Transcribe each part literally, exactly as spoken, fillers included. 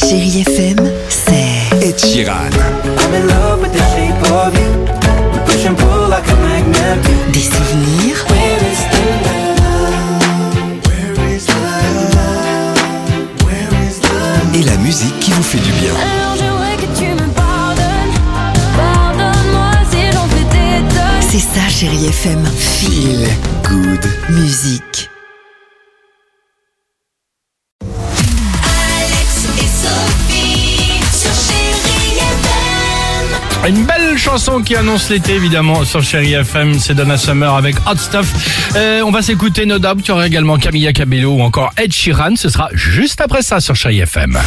Chérie F M, c'est Ed Sheeran. I'm in love with the shape of you. We push and pull like a magnet. des souvenirs, Where is the love? Where is the love? Where is the love? Et la musique qui vous fait du bien. Alors j'aimerais que tu me pardonnes. Pardonne-moi si j'en fais des tonnes. c'est ça Chérie F M. Feel good. Musique. Alex et Sophie sur Chérie F M. Une belle chanson qui annonce l'été évidemment sur Chérie F M, c'est Donna Summer avec Hot Stuff. Euh, on va s'écouter No Doubt, il y aura également Camila Cabello ou encore Ed Sheeran, ce sera juste après ça sur Chérie F M.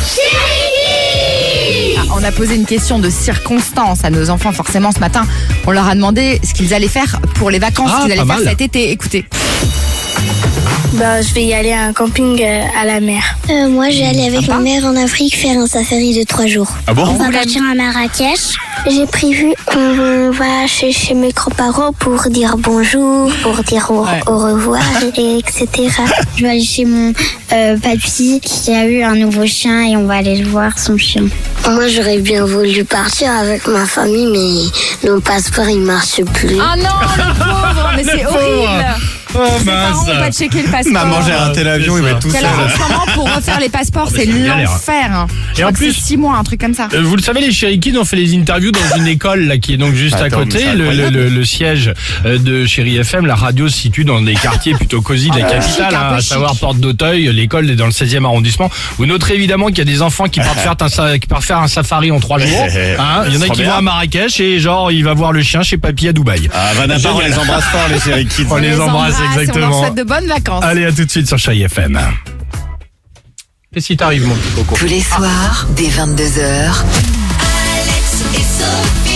Ah, on a posé une question de circonstance à nos enfants forcément ce matin. On leur a demandé ce qu'ils allaient faire pour les vacances Ah, qu'ils allaient pas faire mal. cet été. Écoutez. Bah, je vais y aller à un camping euh, à la mer. Euh, moi, je vais aller avec Sympa. ma mère en Afrique faire un safari de trois jours. Ah bon? On va partir à Marrakech. J'ai prévu qu'on va chez, chez mes grands-parents pour dire bonjour, pour dire au, Ouais. au revoir, et etc. Je vais aller chez mon euh, papy qui a eu un nouveau chien et on va aller le voir, son chien. Moi, j'aurais bien voulu partir avec ma famille, mais nos passeports, ils marchent plus. Ah non, le pauvre, mais c'est Le pauvre. horrible. Oh Ses parents n'ont pas checké le passeport. Maman, j'ai raté l'avion, il va être tout Quel seul. arrangement pour refaire les passeports, c'est c'est une galère. l'enfer. hein. Je Et crois en que plus- c'est six mois, un truc comme ça. Euh, vous le savez, les Chéri Kids ont fait les interviews dans une école là qui est donc juste Attends, à mais côté. c'est Le, le, incroyable. le- le siège euh, de Chéri F M, la radio se situe dans des quartiers plutôt cosy de la capitale, chic, un hein, peu à chic. savoir Porte d'Auteuil. L'école est dans le seizième arrondissement. Vous noterez évidemment qu'il y a des enfants qui partent faire un, sa- qui partent faire un safari en trois jours. Hein, il y en a Trop qui bien. vont à Marrakech et genre il va voir le chien chez papy à Dubaï. Ah, Van Apart, on les embrasse fort, les séries kids. On les embrasse et on leur exactement. souhaite de bonnes vacances. Allez, à tout de suite sur Chéri F M. Qu'est-ce qui t'arrive, mon petit coco? Tous les soirs, dès vingt-deux heures, Alex et Sophie.